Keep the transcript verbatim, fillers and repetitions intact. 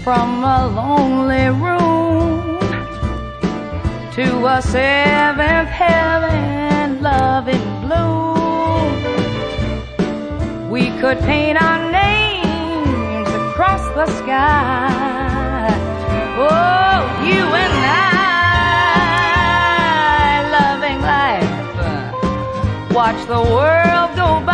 from a lonely room to a seventh heaven, loving bloom. We could paint our names across the sky. Oh, you and I, loving life, watch the world go by.